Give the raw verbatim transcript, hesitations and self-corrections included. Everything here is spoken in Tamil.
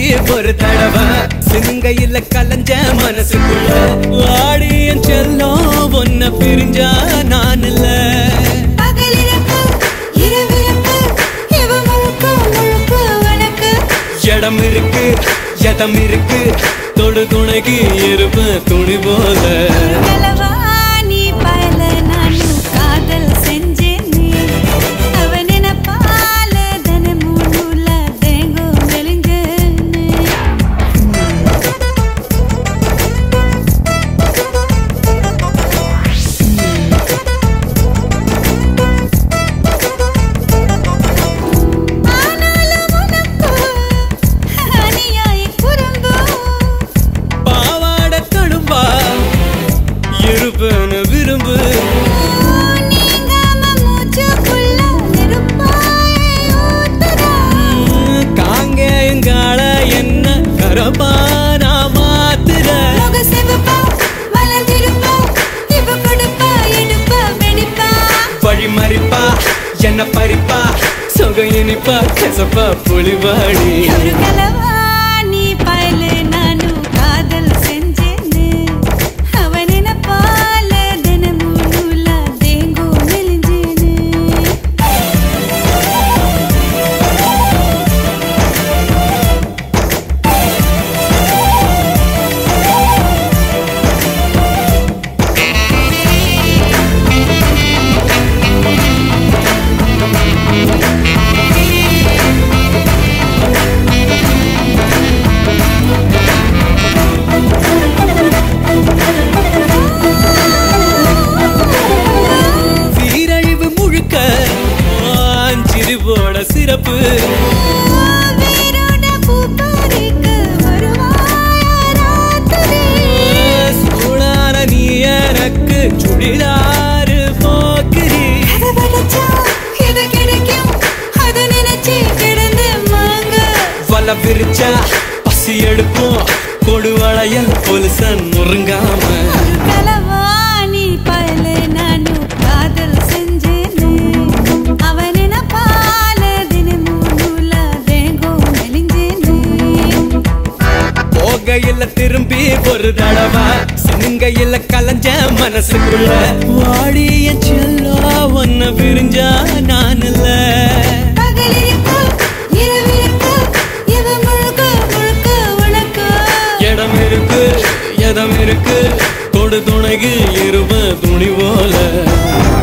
ஒரு தடவை சிங்கையில கலஞ்ச மனசுக்குள்ள வாடியன் செல்லம் ஒன்ன பிரிஞ்சா நான் இல்ல இடம் இருக்கு எதம் இருக்கு தொடு துணைக்கு இருப்ப துணி போல விரும்பு காங்கேயங்கால என்ன கரபானா மாத்துற வழி மறிப்பா என்ன பறிப்பா சொக இனிப்பா கசப்பா புலிவாடி சிறப்பு சூடான நீ எனக்கு சுடிதாரு போக்குறி வல விரிச்சா பசி எடுப்போம் கொடுவளையல் பொலிசன் முருங்காம கையில திரும்பி ஒரு தடவை சிங்கையில கலஞ்ச மனசுக்குள்ள வாடிய செல்லா ஒன்ன பிரிஞ்சா நான் இல்ல இடம் இருக்கு எதம் இருக்கு தொடு துணைக்கு இருப துணி போல